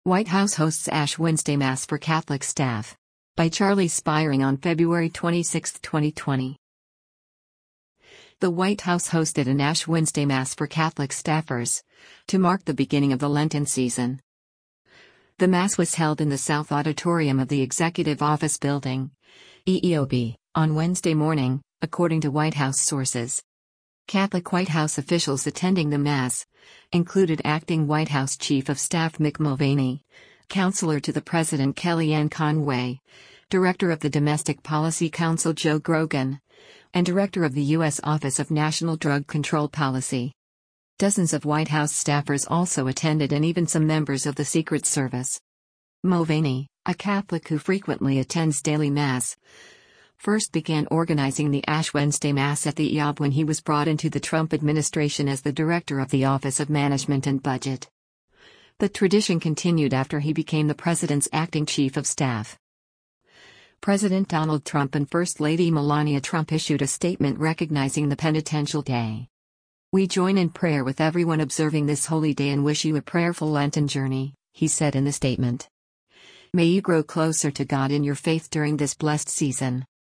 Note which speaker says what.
Speaker 1: White House hosts Ash Wednesday Mass for Catholic staff. By Charlie Spiring on February 26, 2020. The White House hosted an Ash Wednesday Mass for Catholic staffers to mark the beginning of the Lenten season. The Mass was held in the South Auditorium of the Executive Office Building, EEOB, on Wednesday morning, according to White House sources. Catholic White House officials attending the Mass included Acting White House Chief of Staff Mick Mulvaney, Counselor to the President Kellyanne Conway, Director of the Domestic Policy Council Joe Grogan, and Director of the U.S. Office of National Drug Control Policy. Dozens of White House staffers also attended, and even some members of the Secret Service. Mulvaney, a Catholic who frequently attends daily Mass, first began organizing the Ash Wednesday Mass at the EOB when he was brought into the Trump administration as the Director of the Office of Management and Budget. The tradition continued after he became the President's acting Chief of Staff. President Donald Trump and First Lady Melania Trump issued a statement recognizing the penitential day. "We join in prayer with everyone observing this holy day and wish you a prayerful Lenten journey," he said in the statement. "May you grow closer to God in your faith during this blessed season."